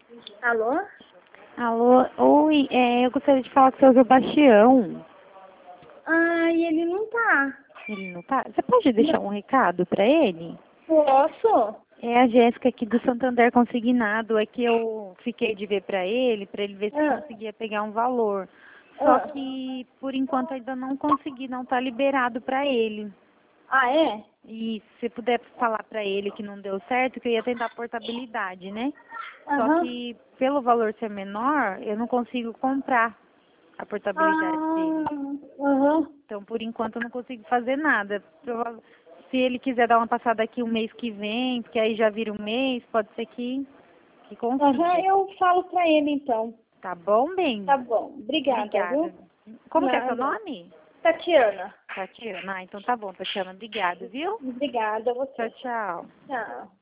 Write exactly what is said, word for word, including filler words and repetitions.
Alô? Alô, oi, é, eu gostaria de falar com o seu Sebastião. Ah, e ele não tá. Ele não tá? Você pode deixar um recado para ele? Posso? É a Jéssica aqui do Santander Consignado, é que eu fiquei de ver para ele, para ele ver se Ah, conseguia pegar um valor. Só ah. que, por enquanto, ainda não consegui, não tá liberado para ele. Ah, é? E se puder falar para ele que não deu certo, que eu ia tentar a portabilidade, né? Só Aham. que, pelo valor ser menor, eu não consigo comprar a portabilidade Ah, dele. aham. Então, por enquanto, eu não consigo fazer nada. Prova- Se ele quiser dar uma passada aqui o mês que vem, porque aí já vira um mês, pode ser que, que Aham, consiga. eu falo pra ele então. Tá bom, bem? Tá bom. Obrigada, Obrigada. viu? Como que é seu Nada. nome? Tatiana. Tatiana. Ah, então tá bom, Tatiana. Obrigada, viu? Obrigada a Tchau, você. tchau. Tchau.